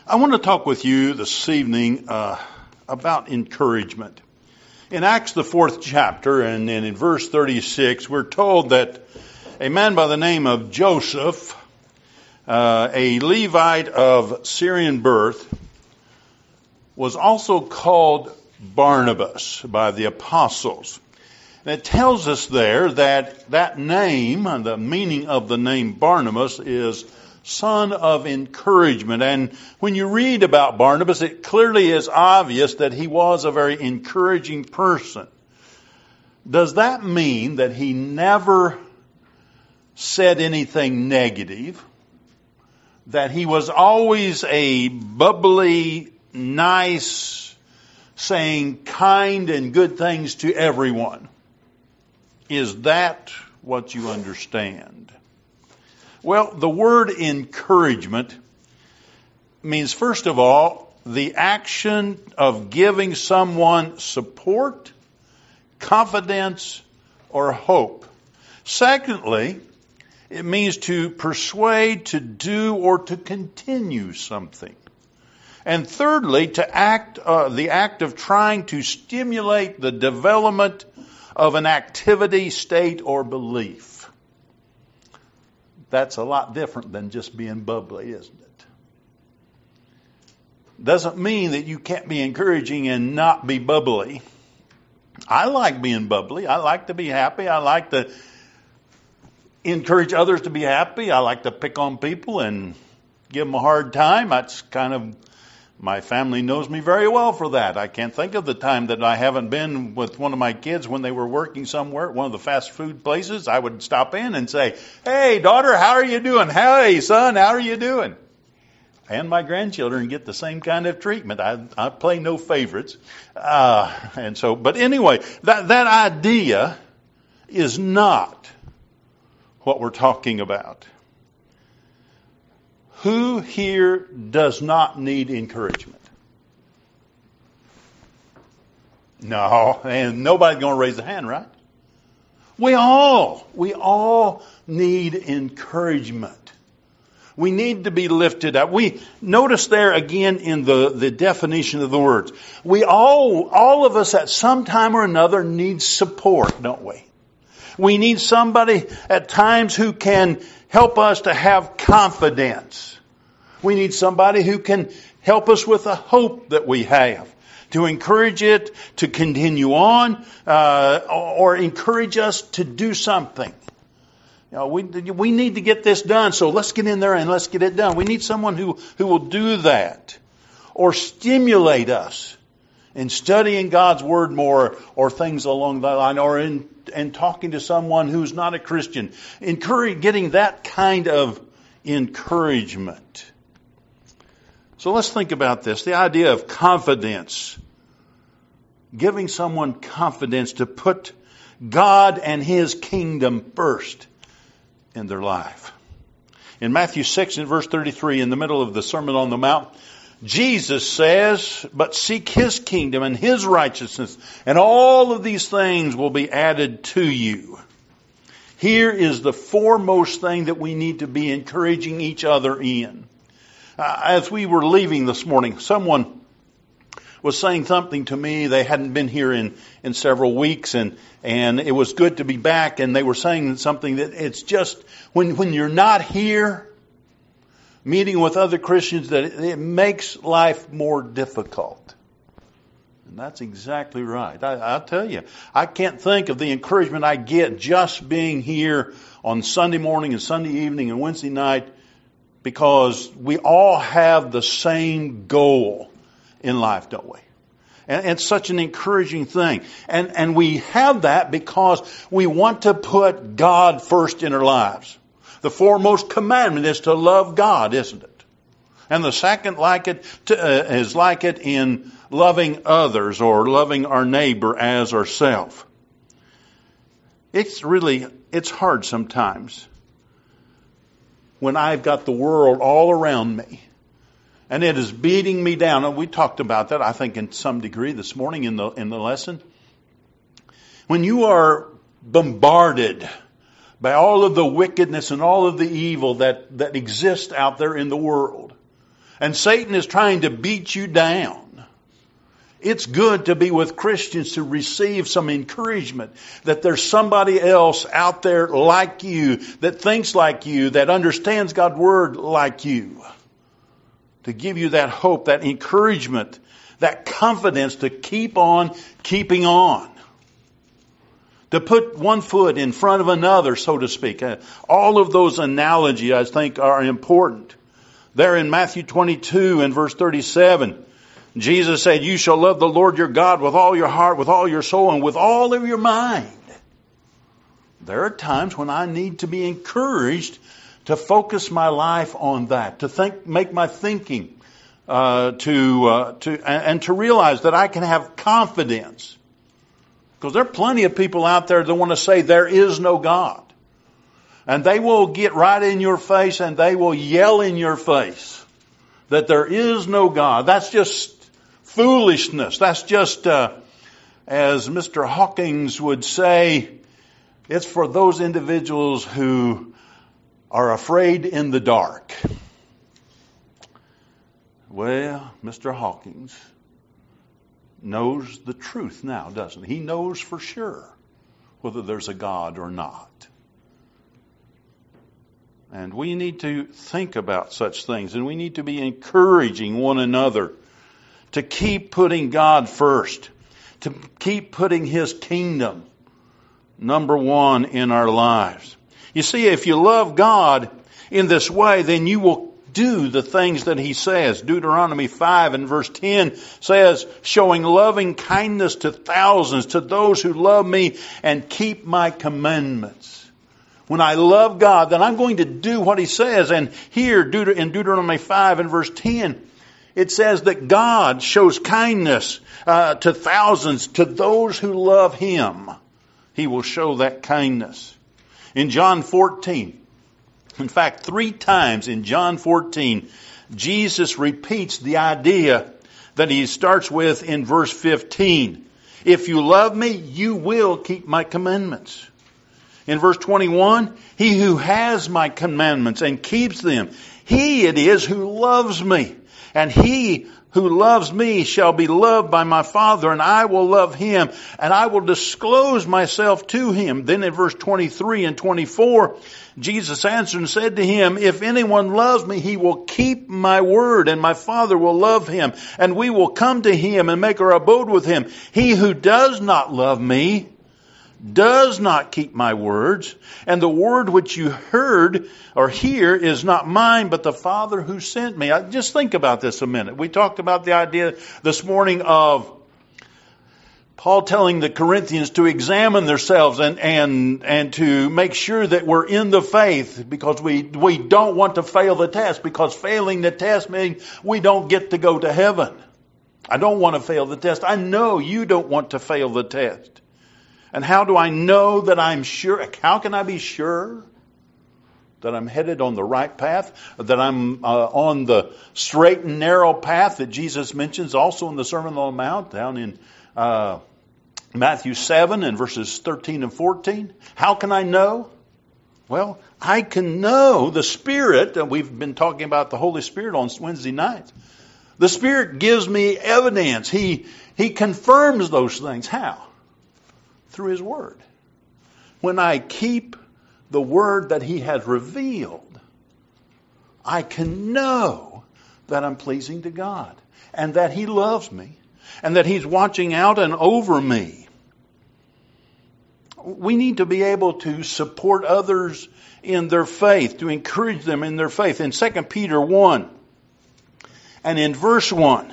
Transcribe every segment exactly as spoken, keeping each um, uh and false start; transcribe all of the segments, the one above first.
I want to talk with you this evening uh, about encouragement. In Acts, the fourth chapter, and, and in verse thirty-six, we're told that a man by the name of Joseph, uh, a Levite of Syrian birth, was also called Barnabas by the apostles. And it tells us there that that name, the meaning of the name Barnabas, is son of encouragement. And when you read about Barnabas, it clearly is obvious that he was a very encouraging person. Does that mean that he never said anything negative? That he was always a bubbly, nice, saying kind and good things to everyone? Is that what you understand? Well, the word encouragement means, first of all, the action of giving someone support, confidence, or hope. Secondly, it means to persuade, to do, or to continue something. And thirdly, to act, uh, the act of trying to stimulate the development of an activity, state, or belief. That's a lot different than just being bubbly, isn't it? Doesn't mean that you can't be encouraging and not be bubbly. I like being bubbly. I like to be happy. I like to encourage others to be happy. I like to pick on people and give them a hard time. That's kind of, my family knows me very well for that. I can't think of the time that I haven't been with one of my kids when they were working somewhere at one of the fast food places. I would stop in and say, "Hey, daughter, how are you doing? Hey, son, how are you doing?" And my grandchildren get the same kind of treatment. I, I play no favorites. Uh, and so, but anyway, that, that idea is not what we're talking about. Who here does not need encouragement? No, and nobody's going to raise a hand, right? We all, we all need encouragement. We need to be lifted up. We notice there again in the, the definition of the words. We all, all of us at some time or another need support, don't we? We need somebody at times who can help us to have confidence. We need somebody who can help us with the hope that we have, to encourage it to continue on, uh, or encourage us to do something. You know, we we need to get this done, so let's get in there and let's get it done. We need someone who, who will do that, or stimulate us in studying God's Word more, or things along that line, or in and talking to someone who's not a Christian. Encourage, getting that kind of encouragement. So let's think about this. The idea of confidence. Giving someone confidence to put God and His kingdom first in their life. In Matthew six and verse thirty-three, in the middle of the Sermon on the Mount, Jesus says, "But seek His kingdom and His righteousness, and all of these things will be added to you." Here is the foremost thing that we need to be encouraging each other in. Uh, as we were leaving this morning, someone was saying something to me. They hadn't been here in, in several weeks, and, and it was good to be back. And they were saying something that it's just, when, when you're not here, meeting with other Christians, that it, it makes life more difficult. And that's exactly right. I, I'll tell you, I can't think of the encouragement I get just being here on Sunday morning and Sunday evening and Wednesday night, because we all have the same goal in life, don't we? And it's such an encouraging thing. And, and we have that because we want to put God first in our lives. The foremost commandment is to love God, isn't it? And the second like it to, uh, is like it in loving others, or loving our neighbor as ourselves. It's really, it's hard sometimes when I've got the world all around me and it is beating me down. And we talked about that, I think, in some degree this morning in the in the lesson. When you are bombarded by all of the wickedness and all of the evil that, that exists out there in the world, and Satan is trying to beat you down, it's good to be with Christians to receive some encouragement that there's somebody else out there like you, that thinks like you, that understands God's Word like you. To give you that hope, that encouragement, that confidence to keep on keeping on. To put one foot in front of another, so to speak. All of those analogies, I think, are important. There in Matthew twenty-two and verse thirty-seven, Jesus said, you shall love the Lord your God with all your heart, with all your soul, and with all of your mind. There are times when I need to be encouraged to focus my life on that, to think, make my thinking, uh, to, uh, to, and, and to realize that I can have confidence. Because there are plenty of people out there that want to say there is no God. And they will get right in your face and they will yell in your face that there is no God. That's just foolishness. That's just, uh, as Mister Hawkins would say, it's for those individuals who are afraid in the dark. Well, Mister Hawkins knows the truth now, doesn't he? He knows for sure whether there's a God or not. And we need to think about such things, and we need to be encouraging one another to keep putting God first, to keep putting His kingdom number one in our lives. You see, if you love God in this way, then you will do the things that He says. Deuteronomy five and verse ten says, showing loving kindness to thousands, to those who love me and keep my commandments. When I love God, then I'm going to do what He says. And here in Deuteronomy five and verse ten, it says that God shows kindness uh, to thousands, to those who love Him. He will show that kindness. In John fourteen, in fact, three times in John fourteen, Jesus repeats the idea that He starts with in verse fifteen. If you love me, you will keep my commandments. In verse twenty-one, he who has my commandments and keeps them, he it is who loves me. And he who loves me shall be loved by my Father, and I will love him, and I will disclose myself to him. Then in verse twenty-three and twenty-four, Jesus answered and said to him, if anyone loves me, he will keep my word, and my Father will love him, and we will come to him and make our abode with him. He who does not love me does not keep my words, and the word which you heard or hear is not mine, but the Father who sent me. I, just think about this a minute. We talked about the idea this morning of Paul telling the Corinthians to examine themselves and, and, and to make sure that we're in the faith, because we, we don't want to fail the test, because failing the test means we don't get to go to heaven. I don't want to fail the test. I know you don't want to fail the test. And how do I know that I'm sure? How can I be sure that I'm headed on the right path? That I'm uh, on the straight and narrow path that Jesus mentions also in the Sermon on the Mount down in uh, Matthew seven and verses thirteen and fourteen? How can I know? Well, I can know the Spirit, and we've been talking about the Holy Spirit on Wednesday nights. The Spirit gives me evidence. He, he confirms those things. How? Through His Word. When I keep the Word that He has revealed, I can know that I'm pleasing to God, and that He loves me, and that He's watching out and over me. We need to be able to support others in their faith, to encourage them in their faith. In Second Peter one, and in verse one,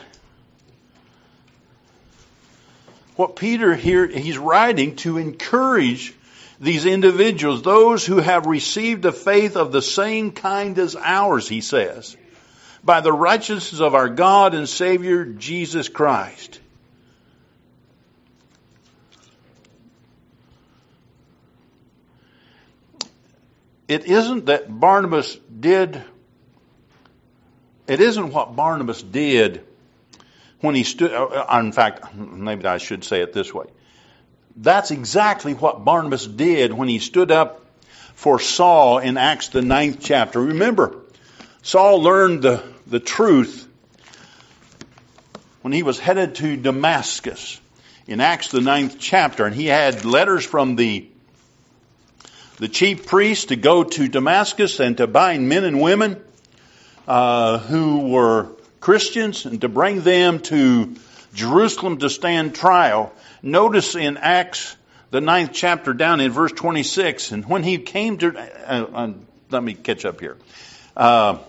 what Peter here, he's writing to encourage these individuals, those who have received a faith of the same kind as ours, he says, by the righteousness of our God and Savior, Jesus Christ. It isn't that Barnabas did, it isn't what Barnabas did when he stood, in fact, maybe I should say it this way. That's exactly what Barnabas did when he stood up for Saul in Acts the ninth chapter. Remember, Saul learned the, the truth when he was headed to Damascus in Acts the ninth chapter, and he had letters from the the chief priests to go to Damascus and to bind men and women uh, who were Christians and to bring them to Jerusalem to stand trial. Notice in Acts the ninth chapter down in verse twenty-six, and when he came to, uh, uh, let me catch up here. Uh,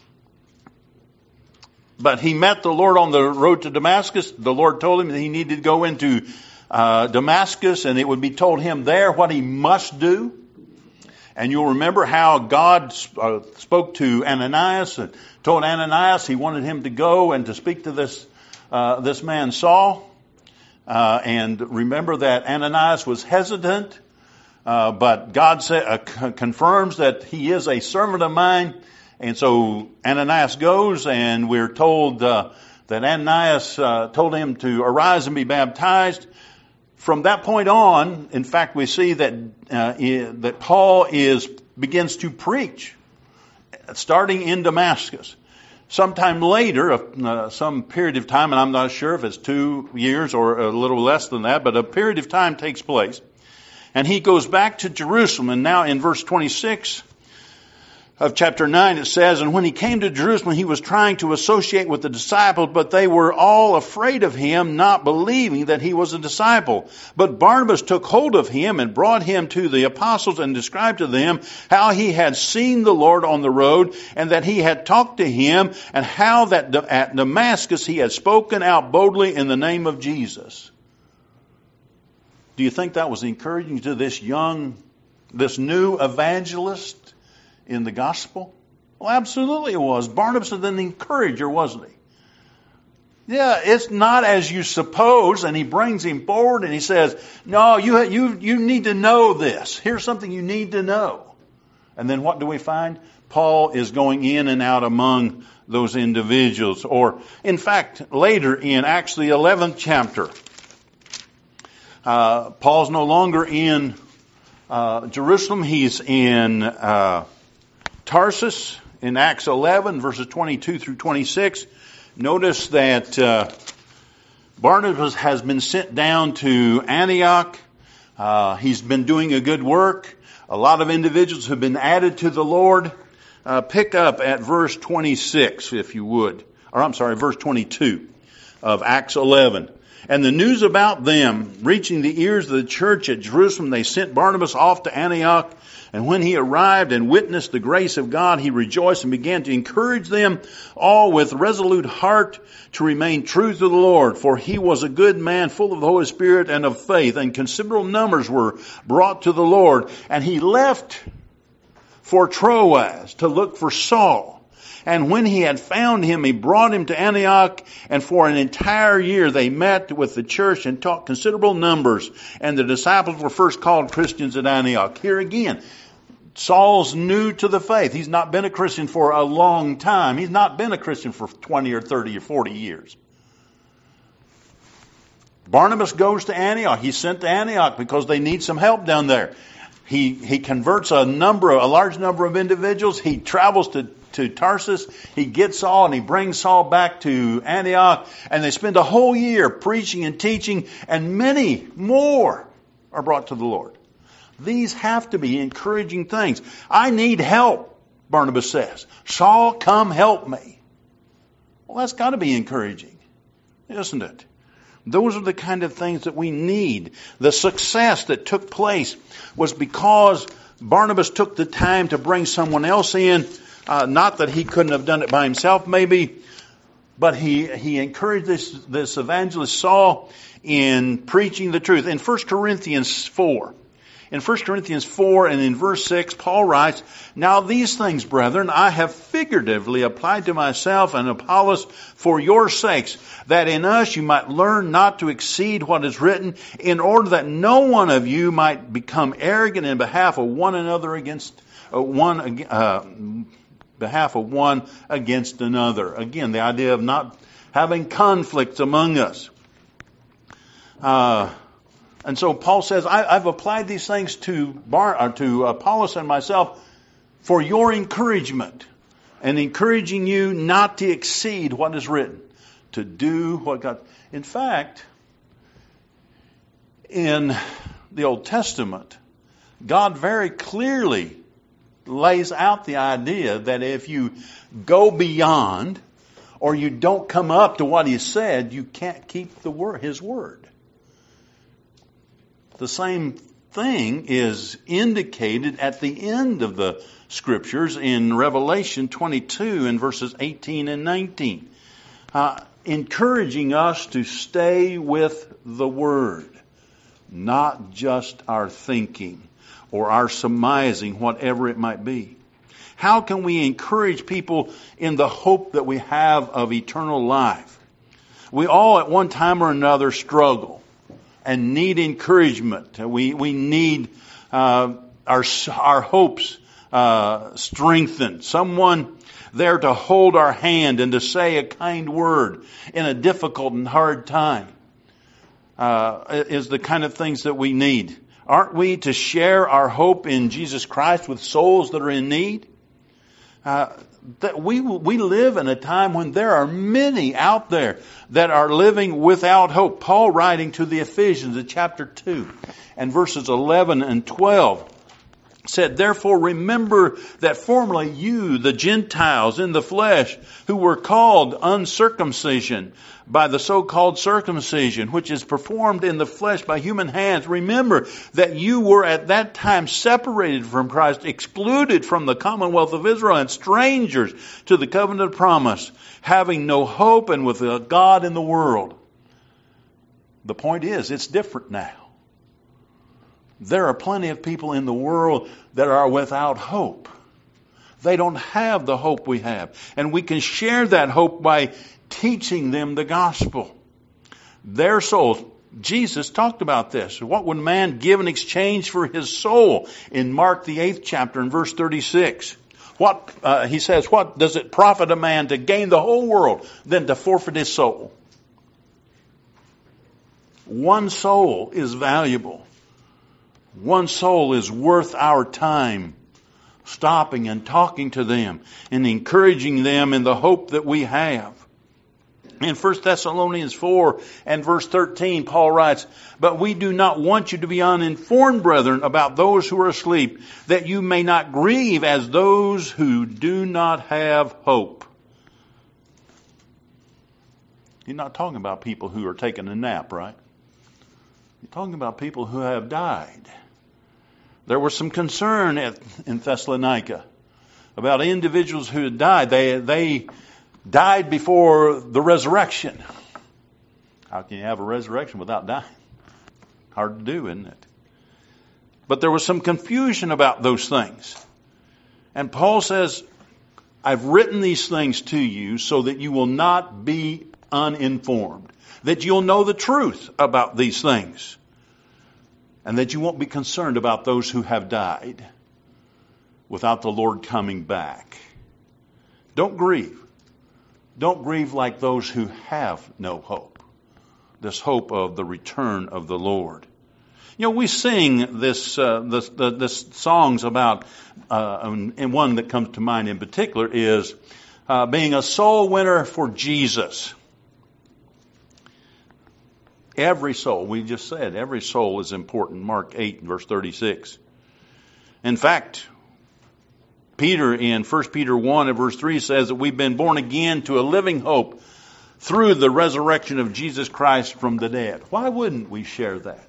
but he met the Lord on the road to Damascus. The Lord told him that he needed to go into uh, Damascus, and it would be told him there what he must do. And you'll remember how God uh, spoke to Ananias and told Ananias he wanted him to go and to speak to this uh, this man Saul. Uh, and remember that Ananias was hesitant, uh, but God sa- uh, c- confirms that he is a servant of mine. And so Ananias goes, and we're told uh, that Ananias uh, told him to arise and be baptized. From that point on, in fact, we see that uh, that Paul is begins to preach, starting in Damascus. Sometime later, uh, some period of time, and I'm not sure if it's two years or a little less than that, but a period of time takes place. And he goes back to Jerusalem. And now in verse twenty-six of chapter nine, it says, and when he came to Jerusalem, he was trying to associate with the disciples, but they were all afraid of him, not believing that he was a disciple. But Barnabas took hold of him and brought him to the apostles and described to them how he had seen the Lord on the road and that he had talked to him and how that at Damascus he had spoken out boldly in the name of Jesus. Do you think that was encouraging to this young, this new evangelist in the gospel? Well, absolutely it was. Barnabas was an encourager, wasn't he? Yeah, it's not as you suppose, and he brings him forward and he says, no, you, you, you need to know this. Here's something you need to know. And then what do we find? Paul is going in and out among those individuals. Or, in fact, later in Acts the eleventh chapter, uh, Paul's no longer in uh, Jerusalem. He's in uh, Tarsus. In Acts eleven, verses twenty-two through twenty-six, notice that uh, Barnabas has been sent down to Antioch. Uh, he's been doing a good work. A lot of individuals have been added to the Lord. Uh, pick up at verse twenty-six, if you would. Or I'm sorry, verse twenty-two of Acts eleven. And the news about them reaching the ears of the church at Jerusalem, they sent Barnabas off to Antioch. And when he arrived and witnessed the grace of God, he rejoiced and began to encourage them all with resolute heart to remain true to the Lord. For he was a good man, full of the Holy Spirit and of faith, and considerable numbers were brought to the Lord. And he left for Troas to look for Saul. And when he had found him, he brought him to Antioch, and for an entire year they met with the church and taught considerable numbers. And the disciples were first called Christians at Antioch. Here again, Saul's new to the faith. He's not been a Christian for a long time. He's not been a Christian for twenty or thirty or forty years. Barnabas goes to Antioch. He's sent to Antioch because they need some help down there. He he converts a number, a large number of individuals. He travels to to Tarsus. He gets Saul and he brings Saul back to Antioch, and they spend a whole year preaching and teaching, and many more are brought to the Lord. These have to be encouraging things. I need help, Barnabas says. Saul, come help me. Well, that's got to be encouraging, isn't it? Those are the kind of things that we need. The success that took place was because Barnabas took the time to bring someone else in. Uh, not that he couldn't have done it by himself, maybe, but he he encouraged this this evangelist Saul in preaching the truth. In First Corinthians four, in First Corinthians four and in verse six, Paul writes, "Now these things, brethren, I have figuratively applied to myself and Apollos for your sakes, that in us you might learn not to exceed what is written, in order that no one of you might become arrogant in behalf of one another against uh, one uh, behalf of one against another." Again, the idea of not having conflicts among us. Uh, and so Paul says, I, I've applied these things to Bar, or to Apollos and myself for your encouragement. and encouraging you not to exceed what is written, to do what God... In fact, in the Old Testament, God very clearly lays out the idea that if you go beyond or you don't come up to what He said, you can't keep the word, His word. The same thing is indicated at the end of the Scriptures in Revelation twenty-two in verses eighteen and nineteen, uh, encouraging us to stay with the Word, not just our thinking or our surmising, whatever it might be. How can we encourage people in the hope that we have of eternal life? We all at one time or another struggle and need encouragement. We we need uh, our our hopes uh, strengthened. Someone there to hold our hand and to say a kind word in a difficult and hard time uh, is the kind of things that we need. Aren't we to share our hope in Jesus Christ with souls that are in need? Uh, that we we live in a time when there are many out there that are living without hope. Paul, writing to the Ephesians in chapter two and verses eleven and twelve, said, "Therefore remember that formerly you, the Gentiles in the flesh, who were called uncircumcision by the so-called circumcision, which is performed in the flesh by human hands, remember that you were at that time separated from Christ, excluded from the commonwealth of Israel, and strangers to the covenant of promise, having no hope and with a God in the world." The point is, it's different now. There are plenty of people in the world that are without hope. They don't have the hope we have. And we can share that hope by teaching them the gospel. Their souls. Jesus talked about this. What would man give in exchange for his soul? In Mark the eighth chapter in verse thirty-six. What, uh, he says, what does it profit a man to gain the whole world than to forfeit his soul? One soul is valuable. One soul is worth our time stopping and talking to them and encouraging them in the hope that we have. In First Thessalonians four and verse thirteen, Paul writes, "But we do not want you to be uninformed, brethren, about those who are asleep, that you may not grieve as those who do not have hope." He's not talking about people who are taking a nap, right? He's talking about people who have died. There was some concern at, in Thessalonica about individuals who had died. They, they died before the resurrection. How can you have a resurrection without dying? Hard to do, isn't it? But there was some confusion about those things. And Paul says, "I've written these things to you so that you will not be uninformed, that you'll know the truth about these things, and that you won't be concerned about those who have died without the Lord coming back." Don't grieve. Don't grieve like those who have no hope. This hope of the return of the Lord. You know, we sing this, uh, this, the, this songs about, uh, and one that comes to mind in particular is uh, being a soul winner for Jesus. Every soul, we just said, every soul is important. Mark eight, verse thirty-six. In fact, Peter in First Peter one and verse three says that we've been born again to a living hope through the resurrection of Jesus Christ from the dead. Why wouldn't we share that?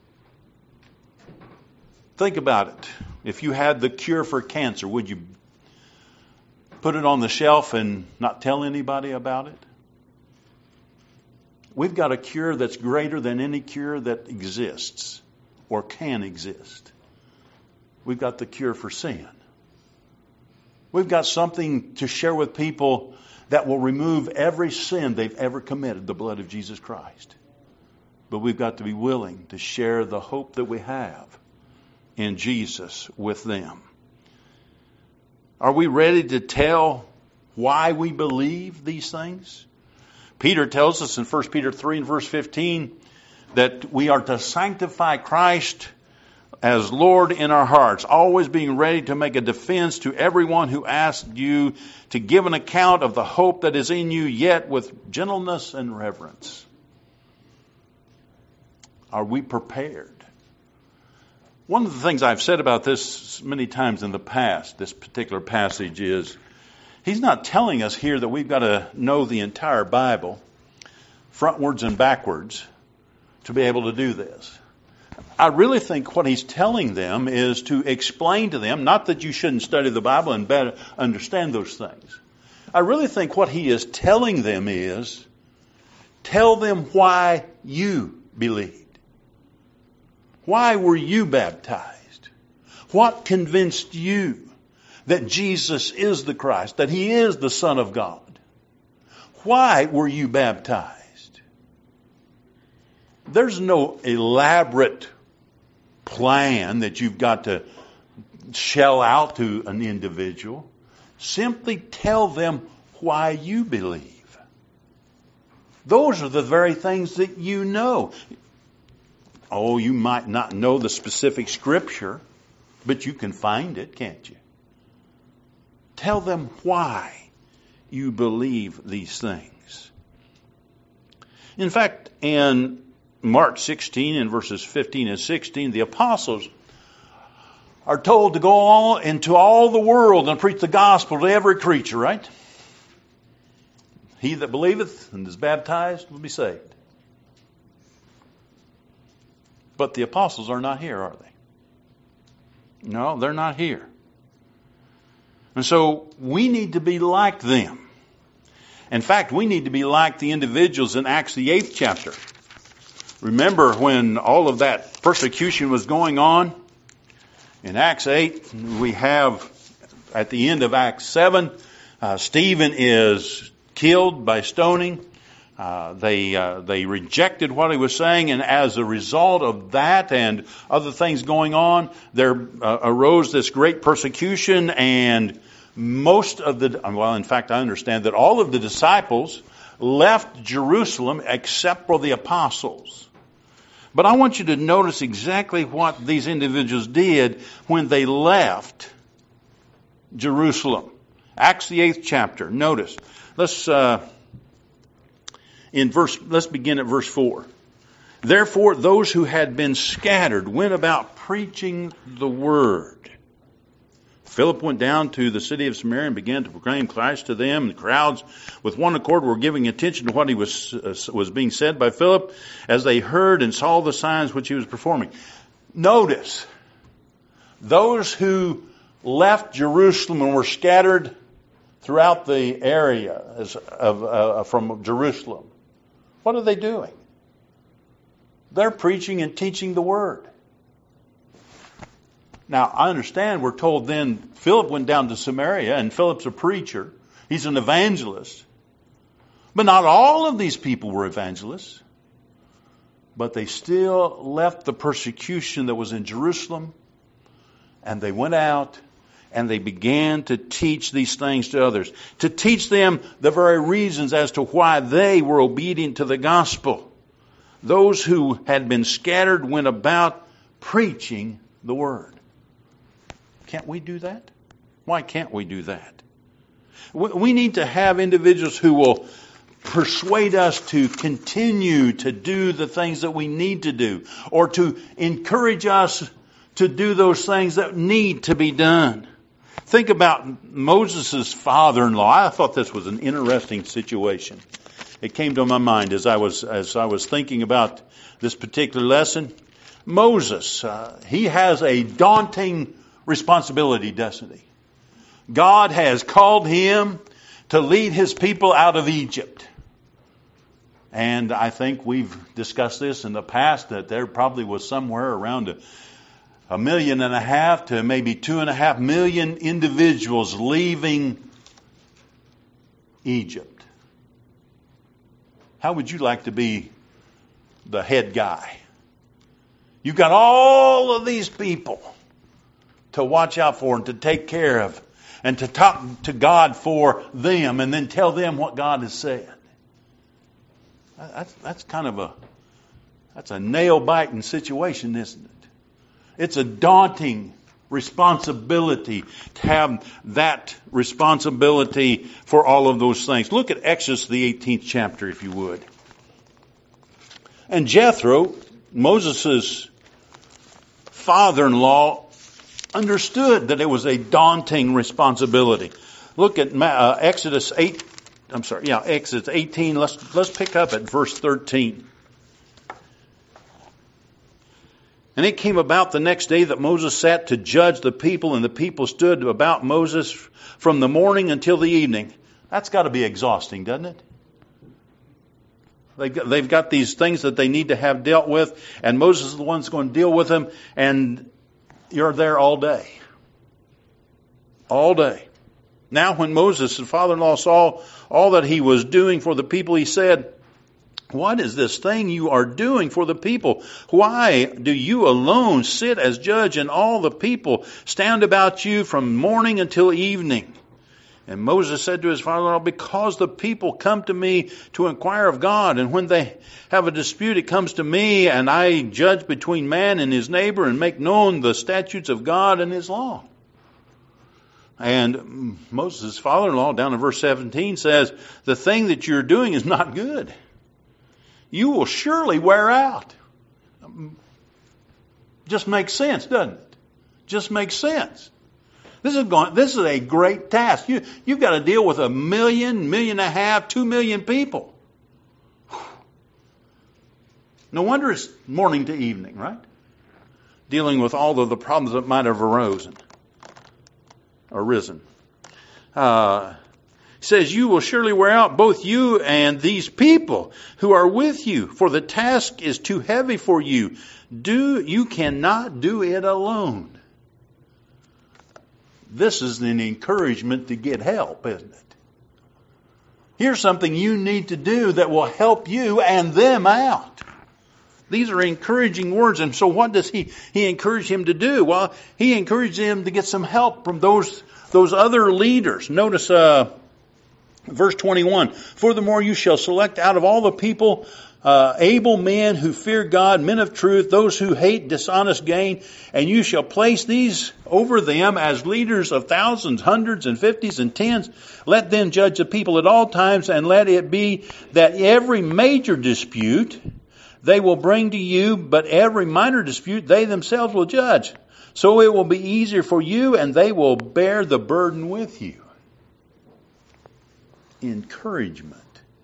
Think about it. If you had the cure for cancer, would you put it on the shelf and not tell anybody about it? We've got a cure that's greater than any cure that exists or can exist. We've got the cure for sin. We've got something to share with people that will remove every sin they've ever committed, the blood of Jesus Christ. But we've got to be willing to share the hope that we have in Jesus with them. Are we ready to tell why we believe these things? Peter tells us in First Peter three and verse fifteen that we are to sanctify Christ as Lord in our hearts, always being ready to make a defense to everyone who asks you to give an account of the hope that is in you, yet with gentleness and reverence. Are we prepared? One of the things I've said about this many times in the past, this particular passage, is he's not telling us here that we've got to know the entire Bible, frontwards and backwards, to be able to do this. I really think what he's telling them is to explain to them, not that you shouldn't study the Bible and better understand those things. I really think what he is telling them is, tell them why you believed. Why were you baptized? What convinced you that Jesus is the Christ, that He is the Son of God? Why were you baptized? There's no elaborate plan that you've got to shell out to an individual. Simply tell them why you believe. Those are the very things that you know. Oh, you might not know the specific scripture, but you can find it, can't you? Tell them why you believe these things. In fact, in Mark sixteen and verses fifteen and sixteen, the apostles are told to go all into all the world and preach the gospel to every creature, right? He that believeth and is baptized will be saved. But the apostles are not here, are they? No, they're not here. And so we need to be like them. In fact, we need to be like the individuals in Acts the eighth chapter. Remember when all of that persecution was going on? In Acts eight, we have, at the end of Acts seven, uh, Stephen is killed by stoning. Uh, they uh, they rejected what he was saying, and as a result of that and other things going on, there uh, arose this great persecution, and most of the, well, in fact, I understand that all of the disciples left Jerusalem except for the apostles. But I want you to notice exactly what these individuals did when they left Jerusalem. Acts the eighth chapter. Notice. Let's uh, in verse. Let's begin at verse four. Therefore, those who had been scattered went about preaching the word. Philip went down to the city of Samaria and began to proclaim Christ to them. The crowds, with one accord, were giving attention to what he was uh, was being said by Philip, as they heard and saw the signs which he was performing. Notice, those who left Jerusalem and were scattered throughout the area of uh, from Jerusalem, what are they doing? They're preaching and teaching the word. Now, I understand we're told then Philip went down to Samaria, and Philip's a preacher. He's an evangelist. But not all of these people were evangelists. But they still left the persecution that was in Jerusalem, and they went out and they began to teach these things to others. To teach them the very reasons as to why they were obedient to the gospel. Those who had been scattered went about preaching the word. Can't we do that? Why can't we do that? We need to have individuals who will persuade us to continue to do the things that we need to do, or to encourage us to do those things that need to be done. Think about Moses' father-in-law. I thought this was an interesting situation. It came to my mind as I was as I was thinking about this particular lesson. Moses, uh, he has a daunting responsibility, doesn't he? God has called him to lead his people out of Egypt. And I think we've discussed this in the past, that there probably was somewhere around a, a million and a half to maybe two and a half million individuals leaving Egypt. How would you like to be the head guy? You've got all of these people to watch out for and to take care of, and to talk to God for them, and then tell them what God has said. That's, that's kind of a that's a nail-biting situation, isn't it? It's a daunting responsibility to have that responsibility for all of those things. Look at Exodus, the eighteenth chapter, if you would. And Jethro, Moses' father-in-law, understood that it was a daunting responsibility. Look at uh, Exodus eight. I'm sorry, yeah, Exodus eighteen. Let's let's pick up at verse thirteen. And it came about the next day that Moses sat to judge the people, and the people stood about Moses from the morning until the evening. That's got to be exhausting, doesn't it? They've got, they've got these things that they need to have dealt with, and Moses is the one that's going to deal with them, and you're there all day. All day. Now when Moses, his father-in-law, saw all that he was doing for the people, he said, "What is this thing you are doing for the people? Why do you alone sit as judge, and all the people stand about you from morning until evening?" And Moses said to his father-in-law, "Because the people come to me to inquire of God, and when they have a dispute, it comes to me, and I judge between man and his neighbor, and make known the statutes of God and his law." And Moses' father-in-law, down in verse seventeen, says, "The thing that you're doing is not good. You will surely wear out." Just makes sense, doesn't it? Just makes sense. This is going. This is a great task. You you've got to deal with a million, million and a half, two million people. No wonder it's morning to evening, right? Dealing with all of the problems that might have arisen, arisen. Uh, He says, "You will surely wear out, both you and these people who are with you, for the task is too heavy for you. Do you cannot do it alone." This is an encouragement to get help, isn't it? Here's something you need to do that will help you and them out. These are encouraging words. And so what does he, he encourage him to do? Well, he encouraged him to get some help from those, those other leaders. Notice, uh, Verse twenty-one, "Furthermore, you shall select out of all the people uh, able men who fear God, men of truth, those who hate dishonest gain, and you shall place these over them as leaders of thousands, hundreds, and fifties, and tens. Let them judge the people at all times, and let it be that every major dispute they will bring to you, but every minor dispute they themselves will judge. So it will be easier for you, and they will bear the burden with you." Encouragement.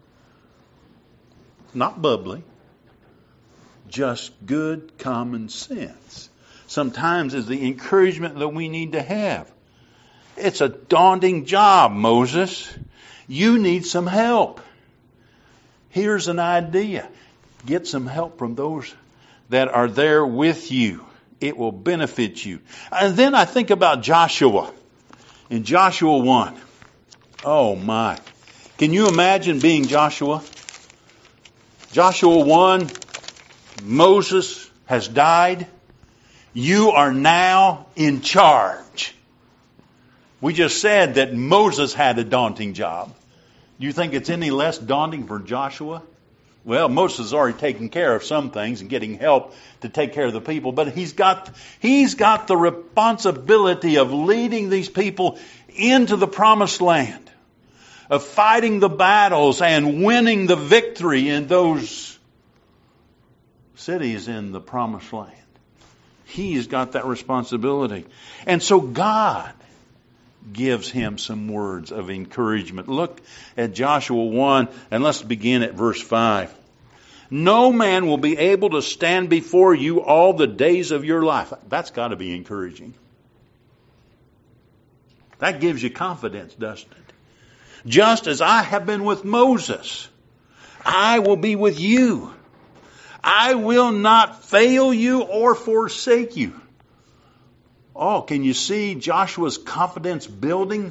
Not bubbly. Just good common sense. Sometimes is the encouragement that we need to have. It's a daunting job, Moses. You need some help. Here's an idea. Get some help from those that are there with you. It will benefit you. And then I think about Joshua. In Joshua one. Oh my. Can you imagine being Joshua? Joshua one, Moses has died. You are now in charge. We just said that Moses had a daunting job. Do you think it's any less daunting for Joshua? Well, Moses has already taken care of some things and getting help to take care of the people, but he's got, he's got the responsibility of leading these people into the promised land, of fighting the battles and winning the victory in those cities in the promised land. He's got that responsibility. And so God gives him some words of encouragement. Look at Joshua one, and let's begin at verse five. "No man will be able to stand before you all the days of your life." That's got to be encouraging. That gives you confidence, doesn't it? "Just as I have been with Moses, I will be with you. I will not fail you or forsake you." Oh, can you see Joshua's confidence building?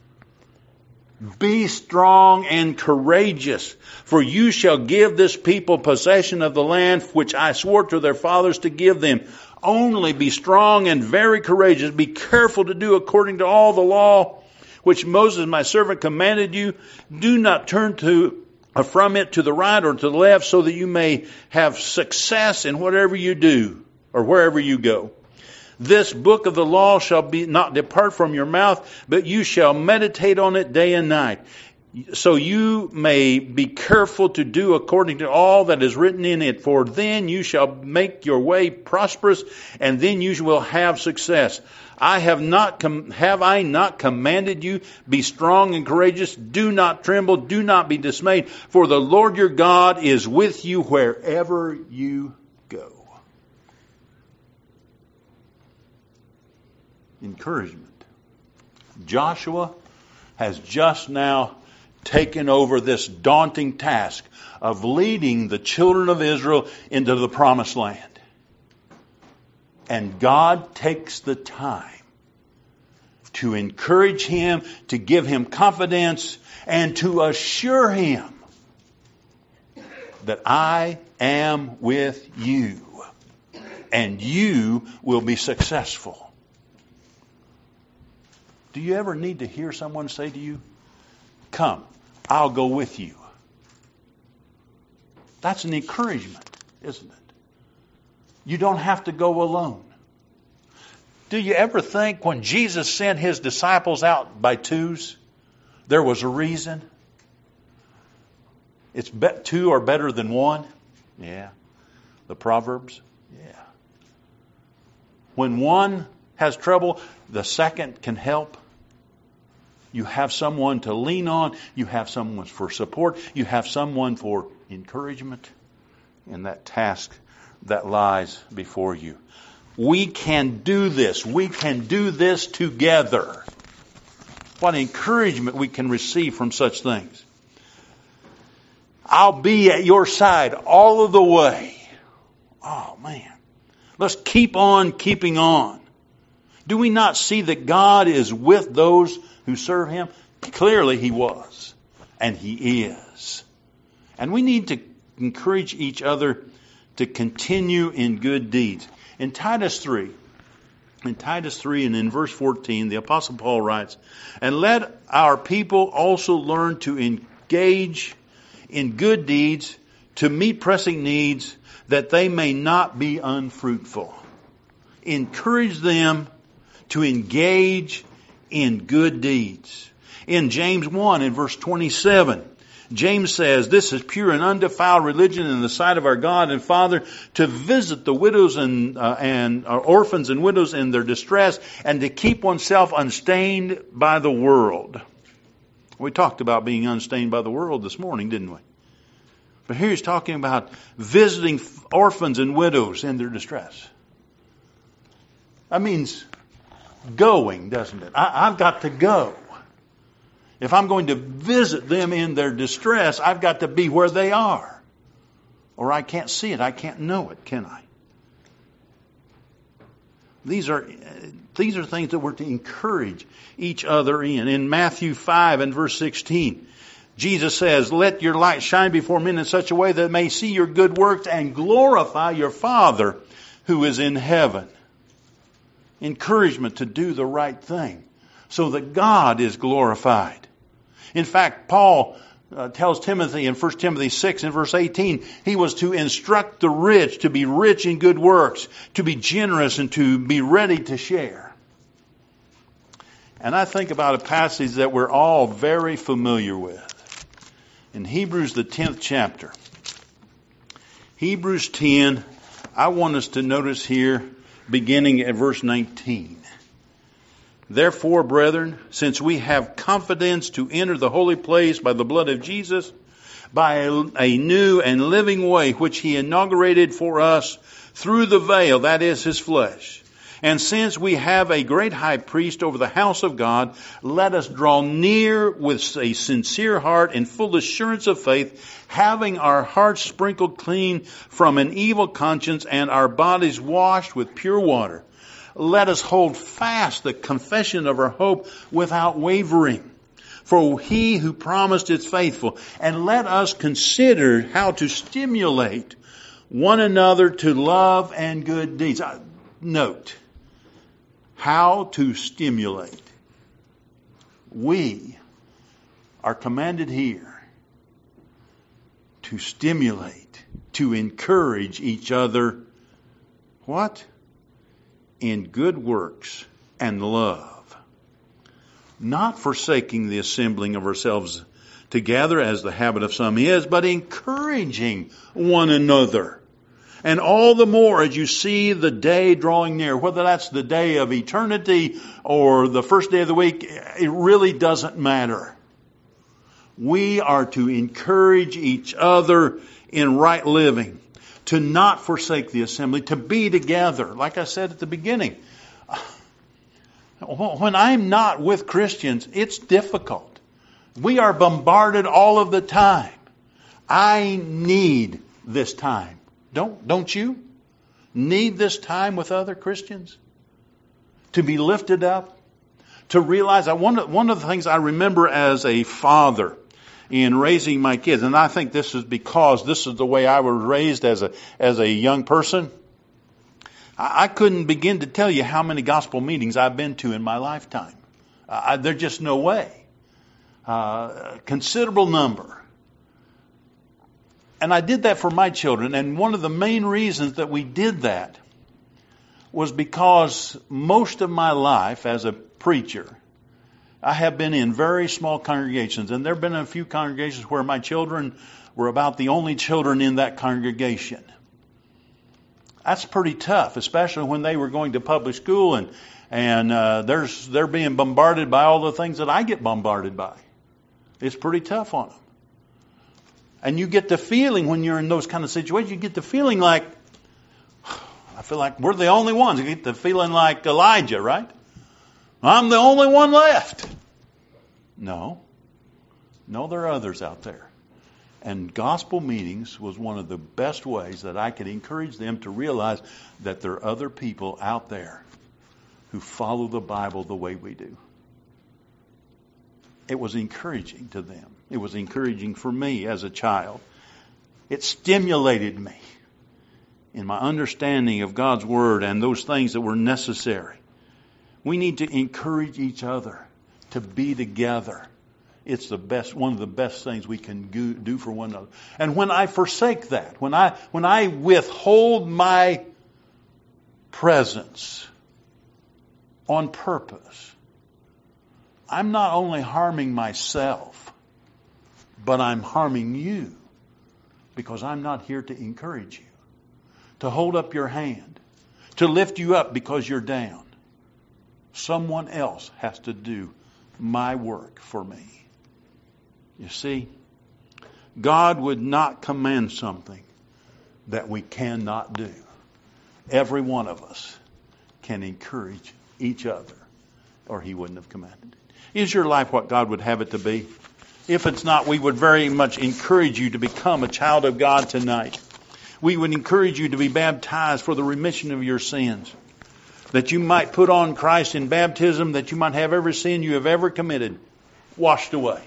"Be strong and courageous, for you shall give this people possession of the land which I swore to their fathers to give them. Only be strong and very courageous. Be careful to do according to all the law which Moses my servant commanded you. Do not turn to uh, from it to the right or to the left, so that you may have success in whatever you do or wherever you go. This book of the law shall be not depart from your mouth, but you shall meditate on it day and night, so you may be careful to do according to all that is written in it. For then you shall make your way prosperous, and then you will have success. I have not com- have I not commanded you, be strong and courageous, do not tremble, do not be dismayed, for the Lord your God is with you wherever you go. Encouragement. Joshua has just now taken over this daunting task of leading the children of Israel into the promised land. And God takes the time to encourage him, to give him confidence, and to assure him that I am with you, and you will be successful. Do you ever need to hear someone say to you, come, I'll go with you? That's an encouragement, isn't it? You don't have to go alone. Do you ever think when Jesus sent his disciples out by twos, there was a reason? It's be- two are better than one. Yeah. The Proverbs. Yeah. When one has trouble, the second can help. You have someone to lean on. You have someone for support. You have someone for encouragement in that task that lies before you. We can do this. We can do this together. What encouragement we can receive from such things. I'll be at your side all of the way. Oh, man. Let's keep on keeping on. Do we not see that God is with those who serve him? Clearly he was. And he is. And we need to encourage each other to continue in good deeds. In Titus three, in Titus three and in verse fourteen, the Apostle Paul writes, and let our people also learn to engage in good deeds, to meet pressing needs, that they may not be unfruitful. Encourage them to engage in good deeds. In James one, in verse twenty-seven, James says, this is pure and undefiled religion in the sight of our God and Father, to visit the widows and, uh, and uh, orphans and widows in their distress, and to keep oneself unstained by the world. We talked about being unstained by the world this morning, didn't we? But here he's talking about visiting orphans and widows in their distress. That means going, doesn't it? I, I've got to go. If I'm going to visit them in their distress, I've got to be where they are. Or I can't see it. I can't know it, can I? These are, these are things that we're to encourage each other in. In Matthew five and verse sixteen, Jesus says, let your light shine before men in such a way that they may see your good works and glorify your Father who is in heaven. Encouragement to do the right thing so that God is glorified. In fact, Paul uh, tells Timothy in First Timothy six and verse eighteen, he was to instruct the rich to be rich in good works, to be generous and to be ready to share. And I think about a passage that we're all very familiar with. In Hebrews, the tenth chapter. Hebrews ten, I want us to notice here, beginning at verse nineteen. Therefore, brethren, since we have confidence to enter the holy place by the blood of Jesus, by a, a new and living way which he inaugurated for us through the veil, that is his flesh. And since we have a great high priest over the house of God, let us draw near with a sincere heart and full assurance of faith, having our hearts sprinkled clean from an evil conscience and our bodies washed with pure water. Let us hold fast the confession of our hope without wavering. For he who promised is faithful. And let us consider how to stimulate one another to love and good deeds. Note, how to stimulate. We are commanded here to stimulate, to encourage each other. What? in good works and love, not forsaking the assembling of ourselves together as the habit of some is, but encouraging one another. And all the more as you see the day drawing near, whether that's the day of eternity or the first day of the week, it really doesn't matter. We are to encourage each other in right living, to not forsake the assembly, to be together. Like I said at the beginning, when I'm not with Christians, it's difficult. We are bombarded all of the time. I need this time. Don't, don't you need this time with other Christians? To be lifted up? To realize that one, one of the things I remember as a father in raising my kids, and I think this is because this is the way I was raised as a, as a young person. I, I couldn't begin to tell you how many gospel meetings I've been to in my lifetime. Uh, there's just no way. Uh, a considerable number. And I did that for my children. And one of the main reasons that we did that was because most of my life as a preacher, I have been in very small congregations. And there have been a few congregations where my children were about the only children in that congregation. That's pretty tough, especially when they were going to public school and, and uh, there's, they're being bombarded by all the things that I get bombarded by. It's pretty tough on them. And you get the feeling when you're in those kind of situations, you get the feeling like, I feel like we're the only ones. You get the feeling like Elijah, right? I'm the only one left. No. No, there are others out there. And gospel meetings was one of the best ways that I could encourage them to realize that there are other people out there who follow the Bible the way we do. It was encouraging to them. It was encouraging for me as a child. It stimulated me in my understanding of God's Word and those things that were necessary. We need to encourage each other to be together. It's the best, one of the best things we can do for one another. And when I forsake that, when I when I withhold my presence on purpose, I'm not only harming myself, but I'm harming you because I'm not here to encourage you, to hold up your hand, to lift you up because you're down. Someone else has to do my work for me. You see, God would not command something that we cannot do. Every one of us can encourage each other, or He wouldn't have commanded it. Is your life what God would have it to be? If it's not, we would very much encourage you to become a child of God tonight. We would encourage you to be baptized for the remission of your sins, that you might put on Christ in baptism, that you might have every sin you have ever committed washed away.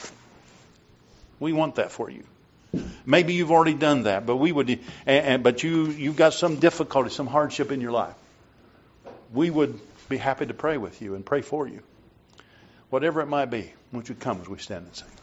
We want that for you. Maybe you've already done that, but we would. And, but you you've got some difficulty, some hardship in your life. We would be happy to pray with you and pray for you. Whatever it might be, won't you come as we stand and sing?